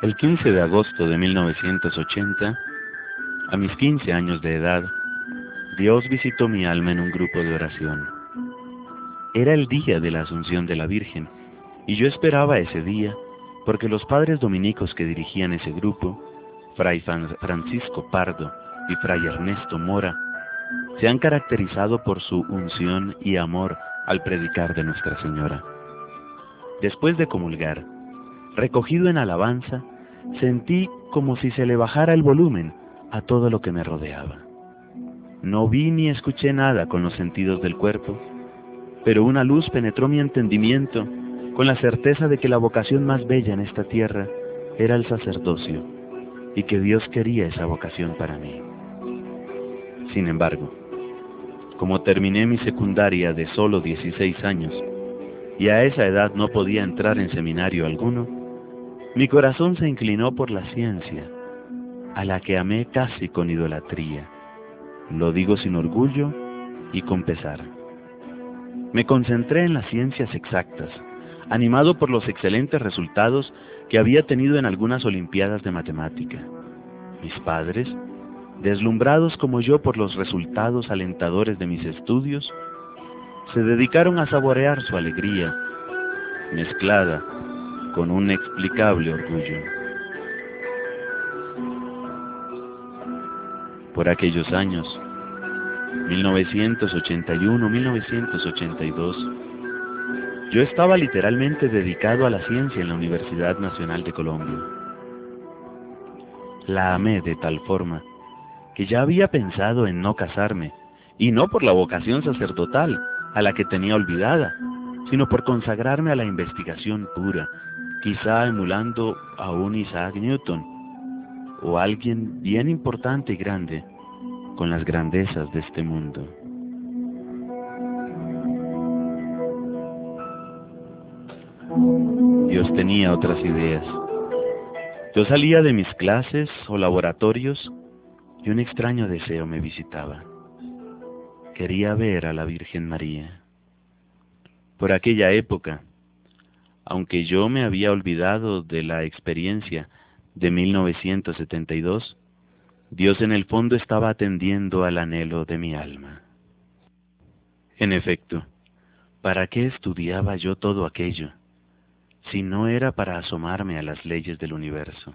El 15 de agosto de 1980, a mis 15 años de edad, Dios visitó mi alma en un grupo de oración. Era el día de la Asunción de la Virgen, y yo esperaba ese día, porque los padres dominicos que dirigían ese grupo, Fray Francisco Pardo y Fray Ernesto Mora, se han caracterizado por su unción y amor al predicar de Nuestra Señora. Después de comulgar, recogido en alabanza, sentí como si se le bajara el volumen a todo lo que me rodeaba. No vi ni escuché nada con los sentidos del cuerpo, pero una luz penetró mi entendimiento con la certeza de que la vocación más bella en esta tierra era el sacerdocio y que Dios quería esa vocación para mí. Sin embargo, como terminé mi secundaria de solo 16 años y a esa edad no podía entrar en seminario alguno, mi corazón se inclinó por la ciencia, a la que amé casi con idolatría. Lo digo sin orgullo y con pesar. Me concentré en las ciencias exactas, animado por los excelentes resultados que había tenido en algunas olimpiadas de matemática. Mis padres, deslumbrados como yo por los resultados alentadores de mis estudios, se dedicaron a saborear su alegría, mezclada con un inexplicable orgullo. Por aquellos años, 1981-1982, yo estaba literalmente dedicado a la ciencia en la Universidad Nacional de Colombia. La amé de tal forma que ya había pensado en no casarme, y no por la vocación sacerdotal, a la que tenía olvidada, sino por consagrarme a la investigación pura, quizá emulando a un Isaac Newton, o alguien bien importante y grande, con las grandezas de este mundo. Dios tenía otras ideas. Yo salía de mis clases o laboratorios y un extraño deseo me visitaba. Quería ver a la Virgen María. Por aquella época, aunque yo me había olvidado de la experiencia de 1972, Dios en el fondo estaba atendiendo al anhelo de mi alma. En efecto, ¿para qué estudiaba yo todo aquello, si no era para asomarme a las leyes del universo?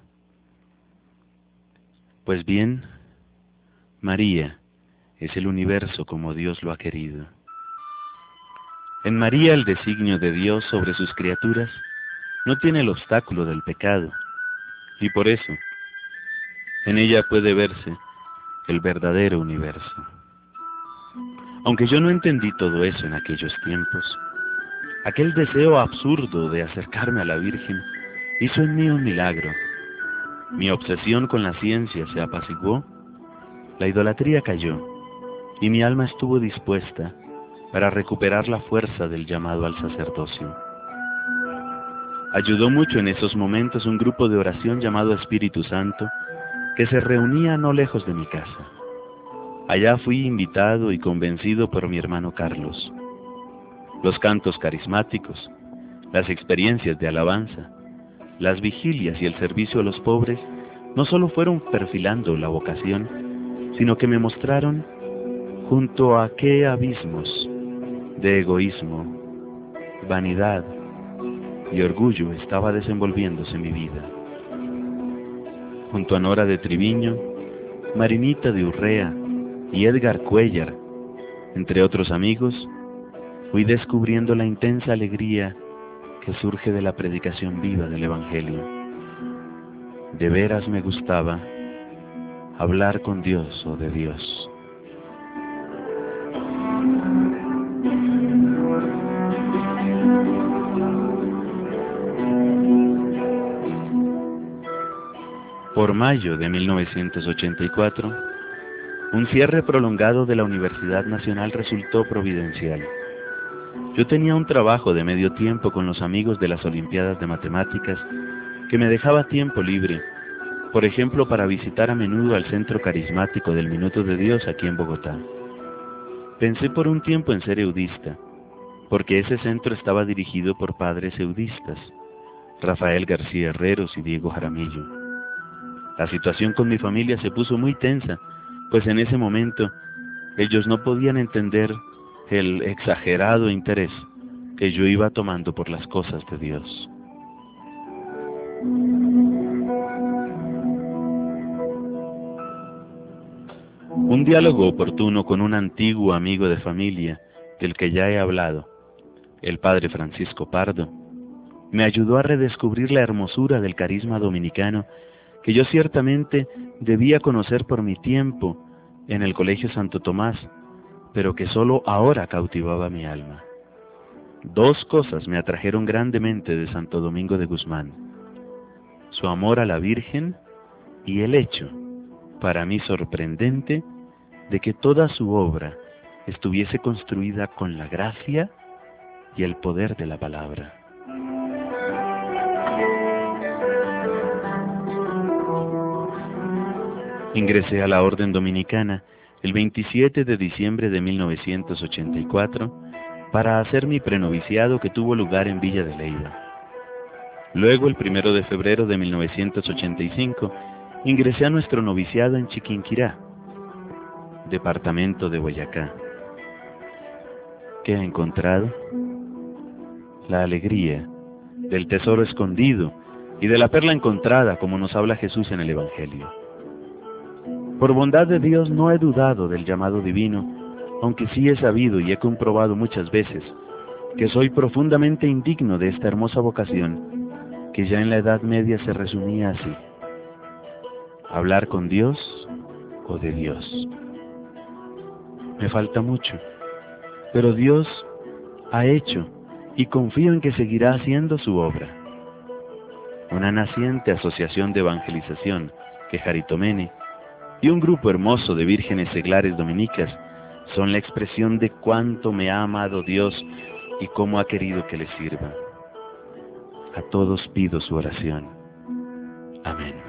Pues bien, María es el universo como Dios lo ha querido. En María el designio de Dios sobre sus criaturas no tiene el obstáculo del pecado, y por eso, en ella puede verse el verdadero universo. Aunque yo no entendí todo eso en aquellos tiempos, aquel deseo absurdo de acercarme a la Virgen hizo en mí un milagro. Mi obsesión con la ciencia se apaciguó, la idolatría cayó, y mi alma estuvo dispuesta para recuperar la fuerza del llamado al sacerdocio. Ayudó mucho en esos momentos un grupo de oración llamado Espíritu Santo, que se reunía no lejos de mi casa. Allá fui invitado y convencido por mi hermano Carlos. Los cantos carismáticos, las experiencias de alabanza, las vigilias y el servicio a los pobres no solo fueron perfilando la vocación, sino que me mostraron junto a qué abismos de egoísmo, vanidad y orgullo estaba desenvolviéndose mi vida. Junto a Nora de Triviño, Marinita de Urrea y Edgar Cuellar, entre otros amigos, fui descubriendo la intensa alegría que surge de la predicación viva del Evangelio. De veras me gustaba hablar con Dios o de Dios. Por mayo de 1984, un cierre prolongado de la Universidad Nacional resultó providencial. Yo tenía un trabajo de medio tiempo con los amigos de las Olimpiadas de Matemáticas que me dejaba tiempo libre, por ejemplo, para visitar a menudo al Centro Carismático del Minuto de Dios aquí en Bogotá. Pensé por un tiempo en ser eudista, porque ese centro estaba dirigido por padres eudistas. Rafael García Herreros y Diego Jaramillo. La situación con mi familia se puso muy tensa, pues en ese momento ellos no podían entender el exagerado interés que yo iba tomando por las cosas de Dios. Un diálogo oportuno con un antiguo amigo de familia, del que ya he hablado, el padre Francisco Pardo, me ayudó a redescubrir la hermosura del carisma dominicano que yo ciertamente debía conocer por mi tiempo en el Colegio Santo Tomás, pero que solo ahora cautivaba mi alma. Dos cosas me atrajeron grandemente de Santo Domingo de Guzmán: su amor a la Virgen y el hecho, para mí sorprendente, de que toda su obra estuviese construida con la gracia y el poder de la palabra. Ingresé a la Orden Dominicana el 27 de diciembre de 1984 para hacer mi prenoviciado que tuvo lugar en Villa de Leyva. Luego, el 1 de febrero de 1985, ingresé a nuestro noviciado en Chiquinquirá, departamento de Boyacá. ¿Qué he encontrado? La alegría del tesoro escondido y de la perla encontrada, como nos habla Jesús en el Evangelio. Por bondad de Dios no he dudado del llamado divino, aunque sí he sabido y he comprobado muchas veces que soy profundamente indigno de esta hermosa vocación, que ya en la Edad Media se resumía así: hablar con Dios o de Dios. Me falta mucho, pero Dios ha hecho y confío en que seguirá haciendo su obra. Una naciente asociación de evangelización, Quejaritomene, y un grupo hermoso de vírgenes seglares dominicas son la expresión de cuánto me ha amado Dios y cómo ha querido que le sirva. A todos pido su oración. Amén.